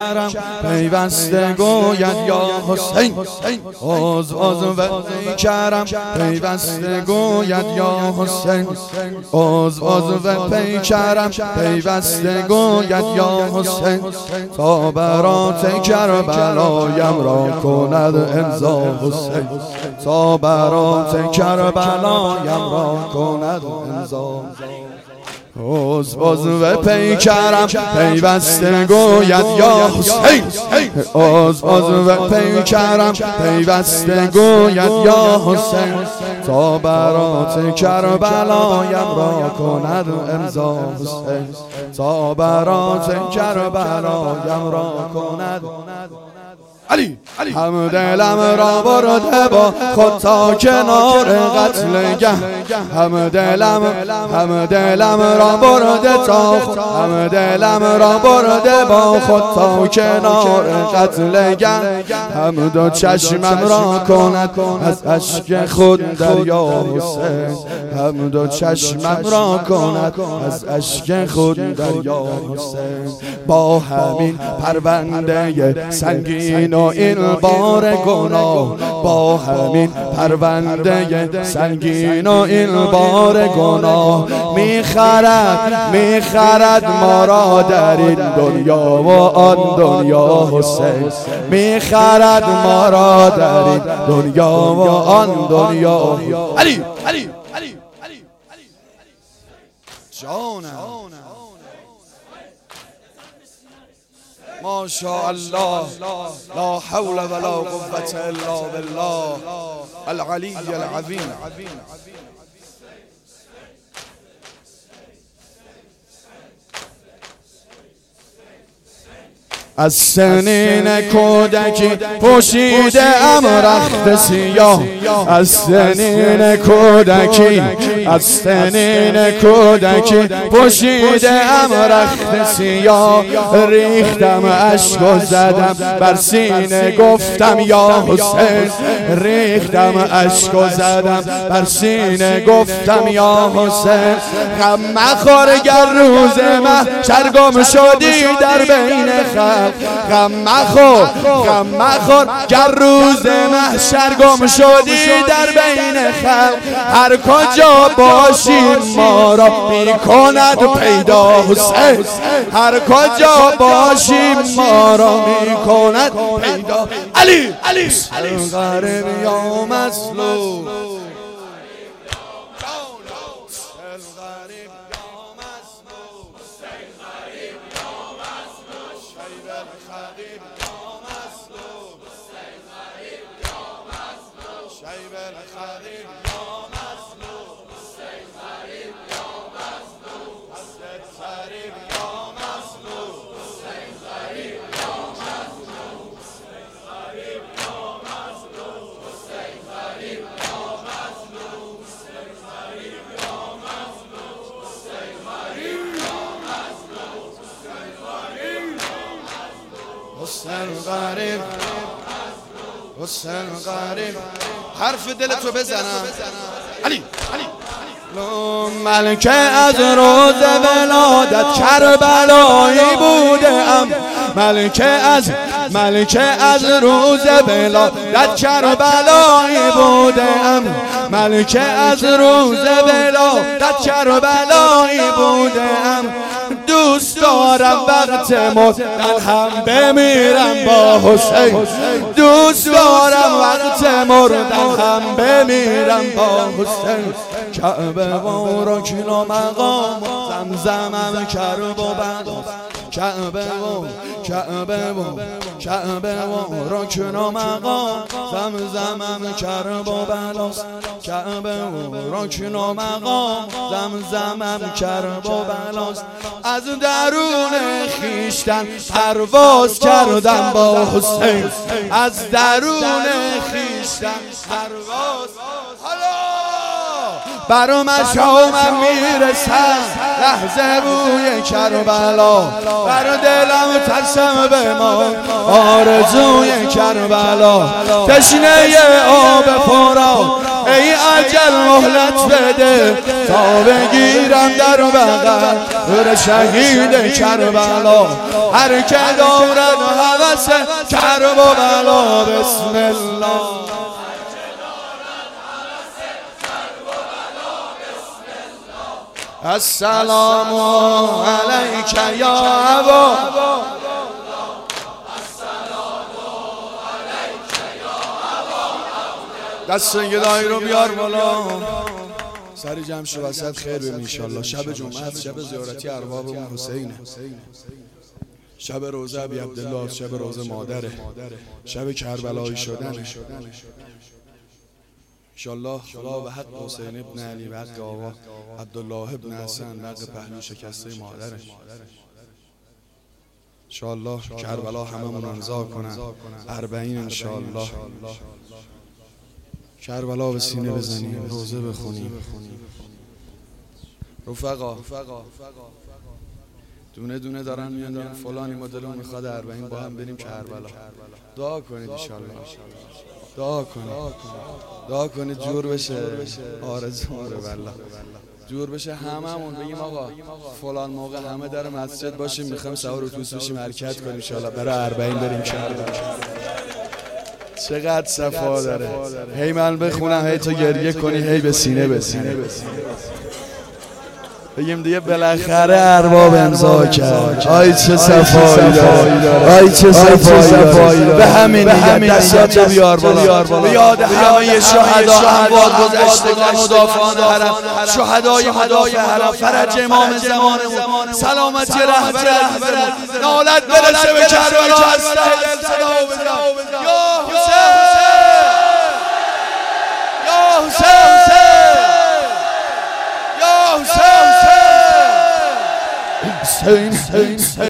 پیوسته گوید یا حسین عضو و پیکرم پیوسته گوید یا حسین عضو و پیکرم پیوسته گوید یا حسین تا برات کربلایم را کند امضا حسین تا برات کربلایم را کند امضا عضو پیکرم پیوسته گوید یا حسین عضو پیکرم پیوسته گوید یا حسین تا برات کربلایم را کند امضا حسین تا برات کربلایم را کند علی هم دلم را برده با خود تا کنار قتلگه هم دلم را برده تا خود هم دلم را برده با خود تا کنار قتلگه هم دو چشمم را کند از اشک خود دریا حسین هم دو چشمم را کند از اشک خود دریا حسین با همین پرونده سنگین و این بار گناه با همین پرونده سنگین و این بار گناه میخرد ما را در این دنیا و آن دنیا حسین میخرد ما را در این دنیا و آن دنیا علی جانم ما شاء الله لا حول ولا قوة الا بالله العلي العظيم از سنین کودکی پوشیده ام رخت سیاه از سنین کودکی پوشیده ام رخت سیاه ریختم اشک و زدم بر سینه گفتم یا حسین ریختم اشک و زدم بر سینه گفتم یا حسین غم مخور گر روز محشر گم شدی در بین خلق غم مخور گر روز محشر گم شدی در بین خلق هر کجا باشیم ما را میکند پیدا حسین هر کجا باشیم ما را میکند پیدا علی غریب یا مظلوم حسین غریب حرف دلتو بزنم علی ملکه از روز ولادت کربلایی بودم ملکه از روز ولادت کربلایی بودم ملکه از روز ولادت کربلایی بودم دوست دارم وقت مردن هم بمیرم با حسین دوست دارم وقت مردن هم بمیرم با حسین کعبه و رکن و مقام زمزمم کرب و بلاس کعبه و رکن و مقام زمزمم کرب و بلاس کعبه و رکن و مقام زمزمم کرب و بلاس از درون خیشتن پرواز کردم با حسین از درون خیشتن پرواز برا مشامم میرسم لحظه بوی کربلا برا دلم ترسم به ما آرزوی کربلا تشنه آب فرات ای اجل مهلت بده تا بگیرم در بغل نور شهید کربلا. هر که دارد هوس کربلا بسم الله. السلام علیک یا ابا دست گدایی رو بیار بالا. سری جمع شو وسط خیر ببین انشالله. شب جمعه است، شب زیارتی ارواح اون حسینه، شب روزه ابی عبدالله، شب روزه مادره، شب کربلایی شدنه انشالله. خدا به حق حسین ابن علی و حق آقا عبدالله ابن حسن و حق پهلو شکسته مادره انشالله. کربلا هممون امضا کنن 40 انشالله. کربلا به سینه بزنیم، روزه بخونیم. رفقا دونه دونه دارن میان فلانی مدلون میخواد 40 با هم بریم کربلا. دعا کنید انشالله، دعا کنید جور بشه آرزومون رو والله جور بشه. هممون بگیم آقا فلان موقع همه در مسجد باشیم، میخوایم سوار اتوبوس بشیم حرکت کنیم انشالله برای 40 بریم کربلا. چقدر صفا داره. هی من بخونم هی تو گریه کنی، هی به سینه بگیم دیگه بالاخره ارباب امضا کرد. آی چه صفایی داره، آی چه صفایی داره. به همین دیگه دستاتو بیار بالا. به یاد همه شهدا، اموات گذشتگان، مدافعان حرم، شهدای مدافع حرم، فرج امام زمانمون، سلامتی رهبرمون، نالت برسه به کربلا. استهل صدا بزن یا حسین، یا حسین، یا حسین.